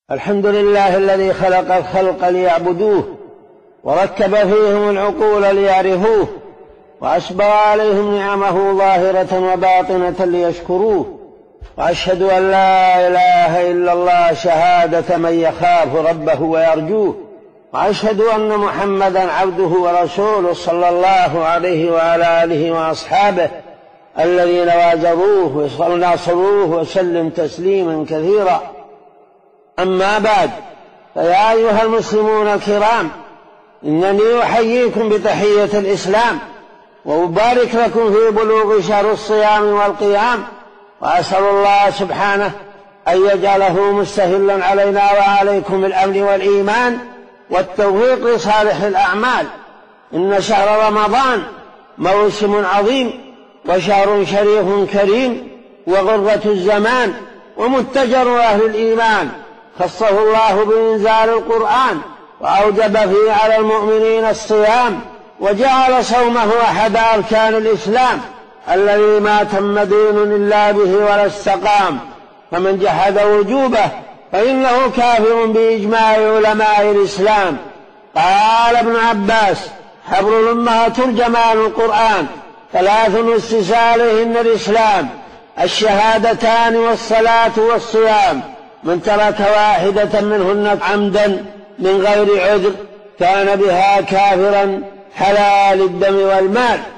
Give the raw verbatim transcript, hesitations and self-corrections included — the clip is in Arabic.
الحمد لله الذي خلق الخلق ليعبدوه وركب فيهم العقول ليعرفوه وأسبغ عليهم نعمه ظاهرة وباطنة ليشكروه، وأشهد أن لا إله إلا الله شهادة من يخاف ربه ويرجوه، وأشهد أن محمدا عبده ورسوله صلى الله عليه وعلى آله وأصحابه الذين وازروه وناصروه وسلم تسليما كثيرا. أما بعد، فيا أيها المسلمون الكرام، إنني أحييكم بتحية الإسلام وأبارك لكم في بلوغ شهر الصيام والقيام، وأسأل الله سبحانه أن يجعله مستهلا علينا وعليكم بالأمن والإيمان والتوفيق لصالح الأعمال. إن شهر رمضان موسم عظيم وشهر شريف كريم وغرة الزمان ومتجر أهل الإيمان، خصه الله بإنزال القرآن وأوجب فيه على المؤمنين الصيام، وجعل صومه أحد أركان الإسلام الذي ما تم دين إلا به ولا استقام، فمن جحد وجوبه فإنه كافر بإجماع علماء الإسلام. قال ابن عباس: حبر الأمة ترجمان القرآن ثلاث أسس عليهن الإسلام: الشهادتان والصلاة والصيام، من ترك واحدة منهن عمدا من غير عذر كان بها كافرا حلال الدم والمال.